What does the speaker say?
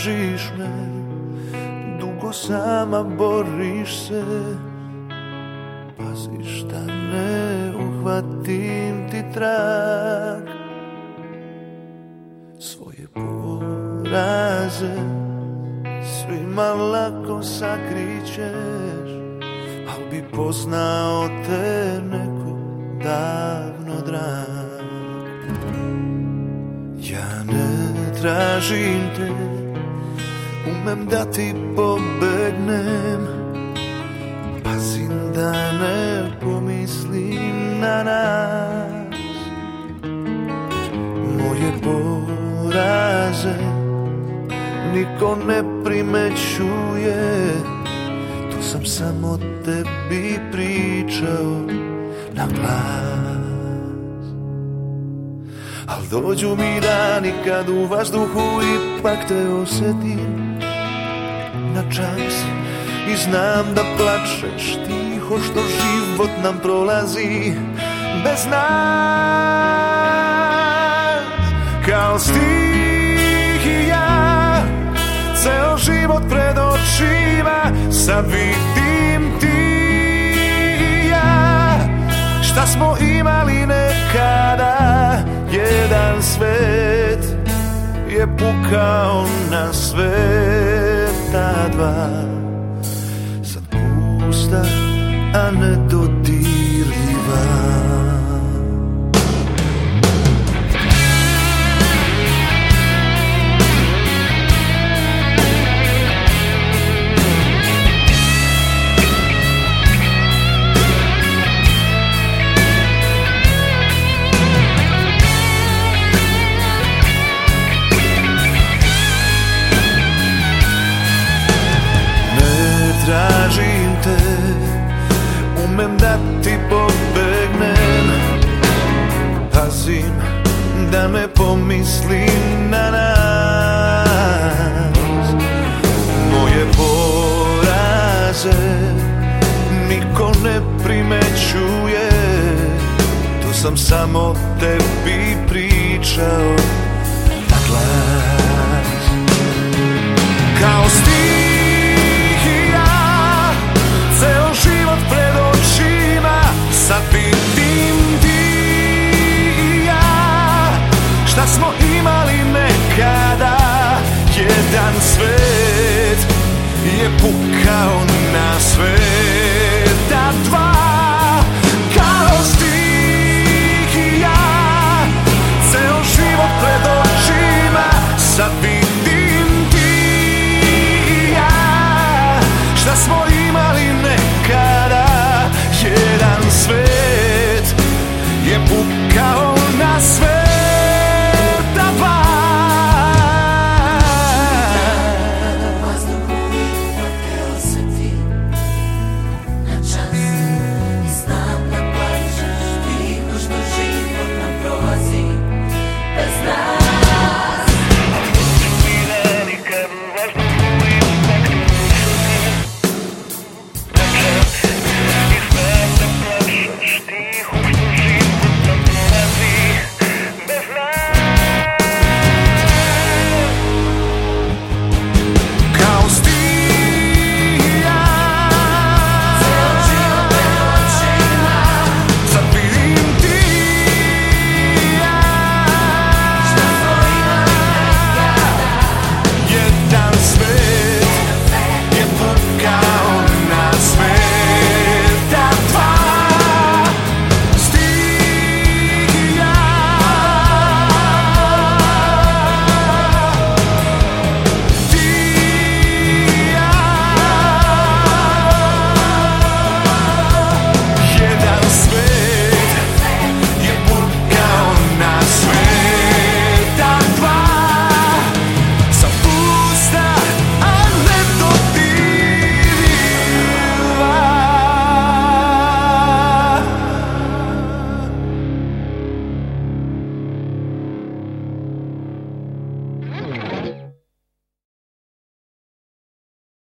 tražiš me, dugo sama boriš se. Paziš da ne uhvatim ti trag, svoje poraze svima lako sakrićeš, al bi poznao te neko davno drag. Ja ne tražim te, umem da ti pobegnem, pazim da ne pomislim na nas. Moje poraze niko ne primećuje, tu sam samo tebi pričao na glas. Al dođu mi dani kad u vazduhu ipak te osjetim na čas i znam da plačeš tiho što život nam prolazi bez nas. Kao stihija ceo život pred očima, sad vidim ti i ja šta smo imali nekada. Jedan svet je pukao na sveta dva, sad pusta, a nedodirljiva. Tražim te, umem da ti pobegnem, pazim da ne pomislim na nas. Moje poraze niko ne primećuje, to sam samo tebi pričao na glas. Kao ceo život pred očima, sad vidim ti i ja šta smo imali nekada. Jedan svet je pukao na sveta dva.